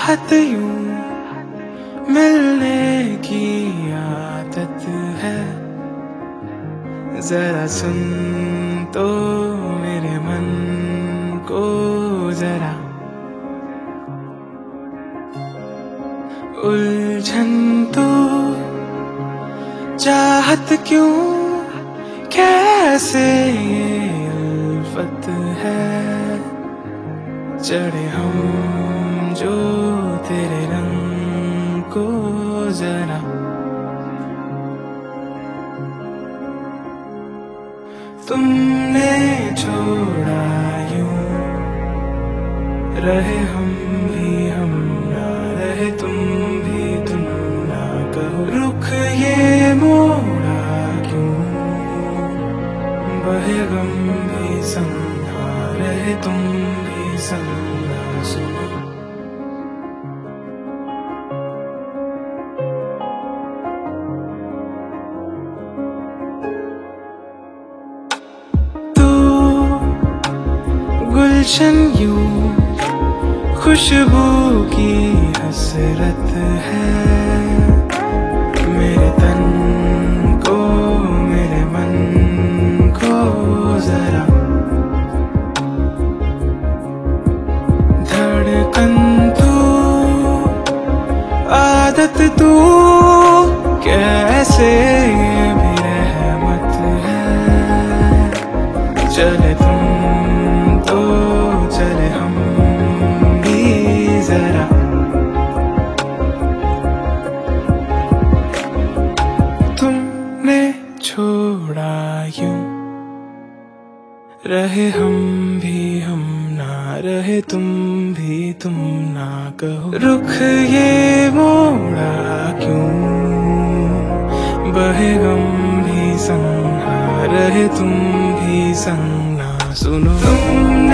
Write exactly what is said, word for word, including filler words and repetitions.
चाहत यूं मिलने की आदत है, जरा सुन तो मेरे मन को जरा। उलझन तो चाहत क्यों, कैसे ये उल्फत है, चढ़े हम जो तेरे रंग को जरा। तुमने छोड़ा यूं, रहे हम भी हम ना रहे, तुम भी तुम ना कहो। रुख ये मोड़ा क्यों, बहे गम भी संग ना रहे, तुम भी संग ना सुनो। गुलशन यूं खुशबू की हसरत है, मेरे तन को मेरे मन को जरा। धड़कन तू आदत तू, कैसे ये भी रहमत है, चले तुम तो चले हम भी जरा। तुमने छोड़ा यूं, रहे हम भी हम ना रहे, तुम भी तुम ना कहो। रुख ये मोड़ा क्यों, बहे गम भी संग ना रहे, तुम भी संग ना सुनो। तुम